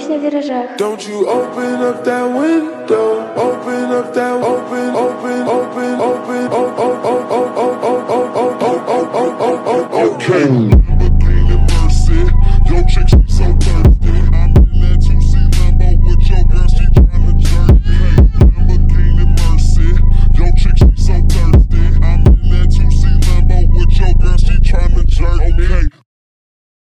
помощь на виражах. Don't you open up that window, open up that open, open, open, open, open, open, open, open, open, open, open, open, open, open, open,